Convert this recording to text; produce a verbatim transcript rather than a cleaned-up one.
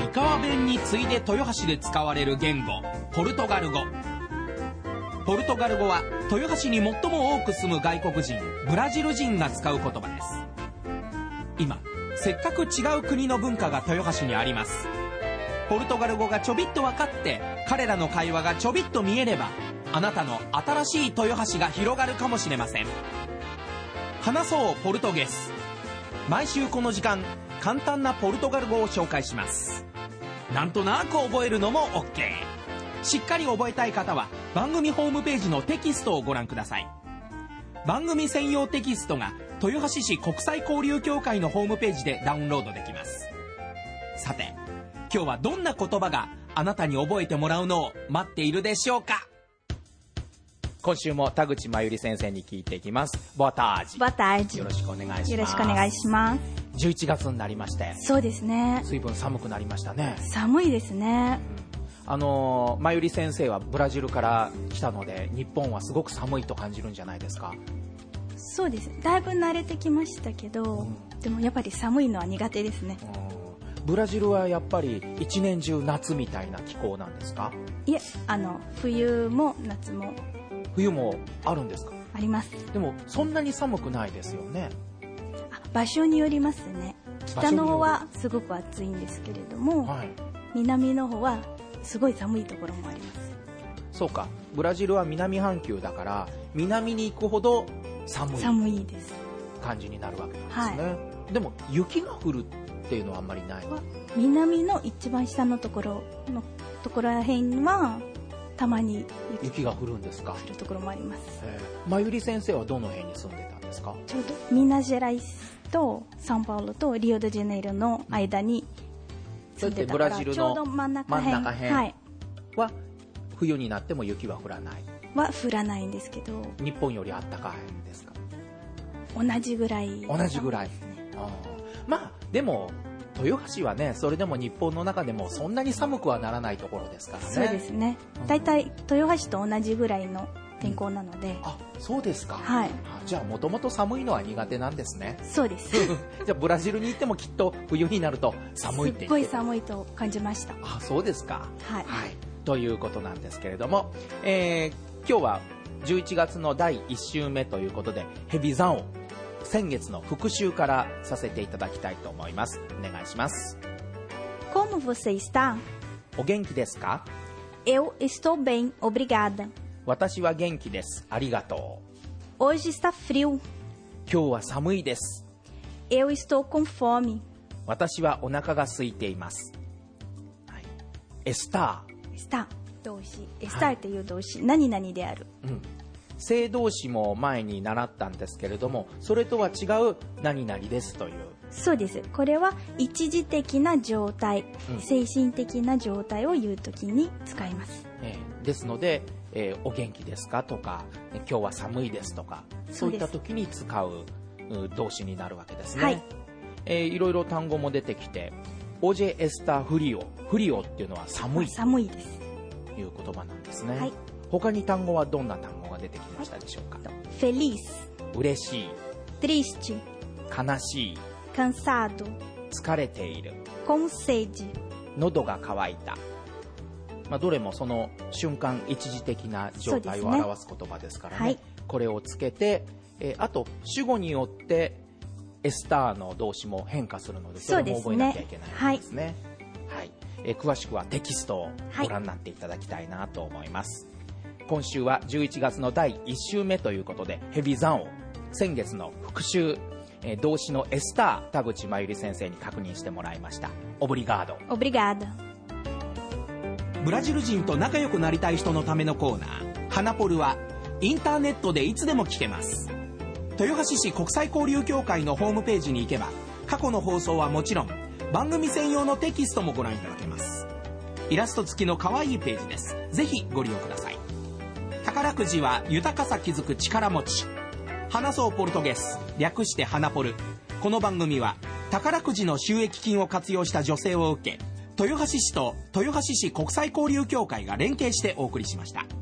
三河弁に次いで豊橋で使われる言語、ポルトガル語。ポルトガル語は豊橋に最も多く住む外国人、ブラジル人が使う言葉です。今、せっかく違う国の文化が豊橋にあります。ポルトガル語がちょびっと分かって、彼らの会話がちょびっと見えれば、あなたの新しい豊橋が広がるかもしれません。話そうポルトゲス。毎週この時間、簡単なポルトガル語を紹介します。なんとなく覚えるのも OK。 しっかり覚えたい方は番組ホームページのテキストをご覧ください。番組専用テキストが豊橋市国際交流協会のホームページでダウンロードできます。さて、今日はどんな言葉があなたに覚えてもらうのを待っているでしょうか。今週も田口真由里先生に聞いていきます。ボアタージ。 ボアタージ。 よろしくお願いします。 よろしくお願いします。 じゅういちがつになりまして。 そうですね。 随分寒くなりましたね。 寒いですね。 うん、あの真由里先生はブラジルから来たので、日本はすごく寒いと感じるんじゃないですか。 そうです。だいぶ慣れてきましたけど、うん、でもやっぱり寒いのは苦手ですね。 うん、ブラジルはやっぱり一年中夏みたいな気候なんですか？ いえ、あの冬も夏も。 冬もあるんですか？ あります。 でもそんなに寒くないですよね。 あ、場所によりますね。北の方はすごく暑いんですけれども、はい、南の方はすごい寒いところもあります。 そうか、ブラジルは南半球だから南に行くほど寒い寒いです感じになるわけなんですね。はい、でも雪が降るっていうのはあんまりない。 南の一番下のところのところらへんはたまに 雪, 雪が降るんですか？ 降るところもあります。 真由里先生はどの辺に住んでたんですか？ ちょうどミナジェライスとサンパウロとリオデジャネイロの間に住んでたから、 ブラジルのちょうど真ん中辺は冬になっても雪は降らないは降らないんですけど、 日本よりあったかいですか？ 同じぐらい、 同じぐらい、ね、あ、まあでも豊橋はね、それでも日本の中でもそんなに寒くはならないところですからね。 そうですね。だいたい豊橋と同じぐらいの天候なので、うん、 あ、そうですか。 はい。 じゃあもともと寒いのは苦手なんですね。 そうです。 じゃあブラジルに行ってもきっと冬になると寒いって言って、すっごい寒いと感じました。 あ、そうですか。 はい。 はい。ということなんですけれども、えー、今日はじゅういちがつのだいいっ週目ということで、ヘビザンを先月の復習からさせていただきたいと思います。お願いします。 Como você está? お元気ですか？ Eu estou bem, obrigada. 私は元気です。ありがとう。Hoje está frio. 今日は寒いです。 Eu estou com fome. 私はお腹が空いています。はい、エスター。 エスター。動詞。エスターという動詞。はい、何々である。 うん。正動詞も前に習ったんですけれども、それとは違う何々ですという。 そうです。これは一時的な状態、うん、精神的な状態を言うときに使います。 えー、ですので、えー、お元気ですかとか、今日は寒いですとか、そういった時に使う動詞になるわけですね。はい。えー、いろいろ単語も出てきて、オジェエスタフリオ。フリオっていうのは寒い。 寒いです。 いう言葉なんですね。 はい。 他に単語はどんな単語が出てきましたでしょうか？ はい、feliz。 嬉しい。 triste。 悲しい。 cansado。 疲れている。 com sede。 喉が渇いた。まあ、どれもその瞬間一時的な状態を表す言葉ですからね。はい、これをつけて、えー、あと主語によってエスターの動詞も変化するので、それも覚えなきゃいけないんですね。はい。えー、詳しくはテキストをご覧になっていただきたいなと思います。はい、今週はじゅういちがつのだいいっ週目ということで、ヘビザンを先月の復習、えー、動詞のエスター、田口真由里先生に確認してもらいました。オブリガード。 オブリガード。 ブラジル人と仲良くなりたい人のためのコーナー、ハナポルはインターネットでいつでも聞けます。豊橋市国際交流協会のホームページに行けば、過去の放送はもちろん番組専用のテキストもご覧いただけます。イラスト付きの可愛いページです。ぜひご利用ください。宝くじは豊かさ気づく力持ち。話そうポルトゲス、略してハナポル。この番組は宝くじの収益金を活用した助成を受け、豊橋市と豊橋市国際交流協会が連携してお送りしました。